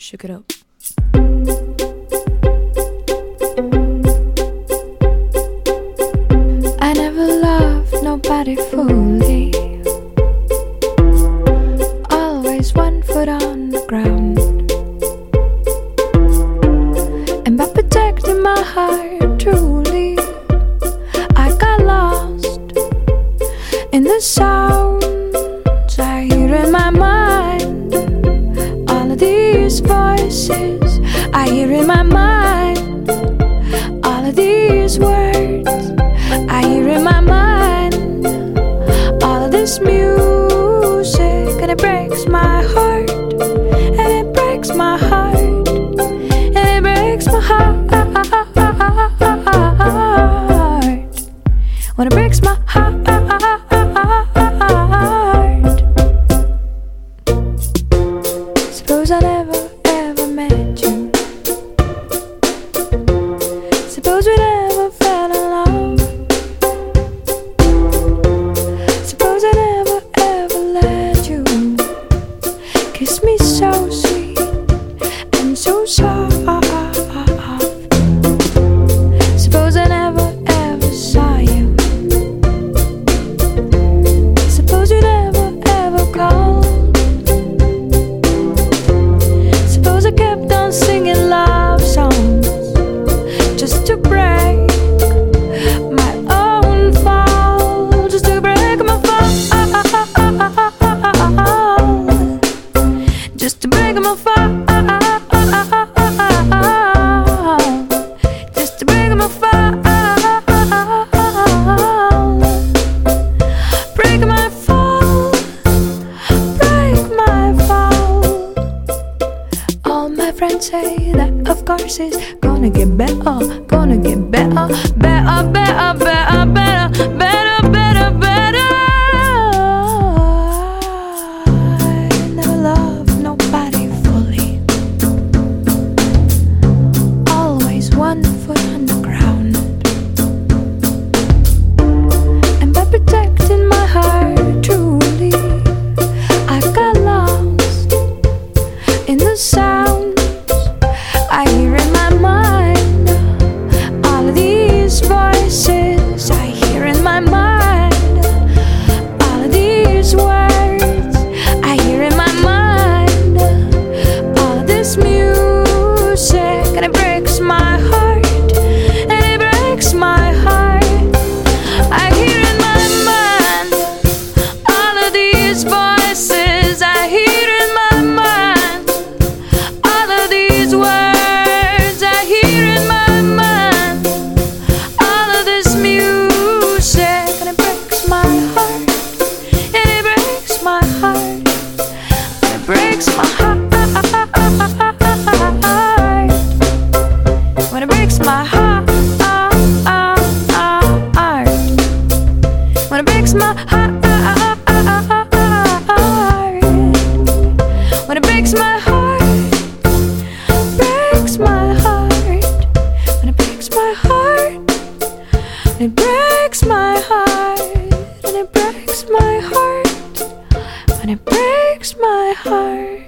shook it up. I never loved nobody fully. Always one foot on the ground. And by protecting my heart truly, I got lost in the sounds I hear in my mind. All of these voices I hear in my mind. All of these words I hear in my mind. All of this music, and it breaks my heart. And it breaks my heart. And it breaks my heart. When it breaks my heart. Suppose I never ever met you. Suppose we never fell in love. Suppose I never ever let you kiss me so sweet and so soft. Suppose I never ever saw you. Suppose you never ever called. Suppose I kept on singing love songs just to break my own fall, just to break my fall, just to break my fall, just to break my fall, break my fall, break my fall. All my friends say that of course it's gonna get better, gonna get better, better, better, better, better, better, better, better. I never loved nobody fully. Always one foot on the ground. And by protecting my heart truly, I got lost in the sounds I hear in my mind. All of these voices I hear in my mind. All of these words I hear in my mind. All of this music, and it breaks my heart. And it breaks my heart. I hear in my mind. All of these voices I hear in my mind. All of these words I hear in my mind. All of this music, and it breaks my heart. And it breaks my heart. And it breaks my heart. When it breaks my heart. When it breaks my heart. When it breaks my heart. Breaks my heart. When it breaks my heart. It breaks my heart. And it breaks my heart. When it breaks my heart.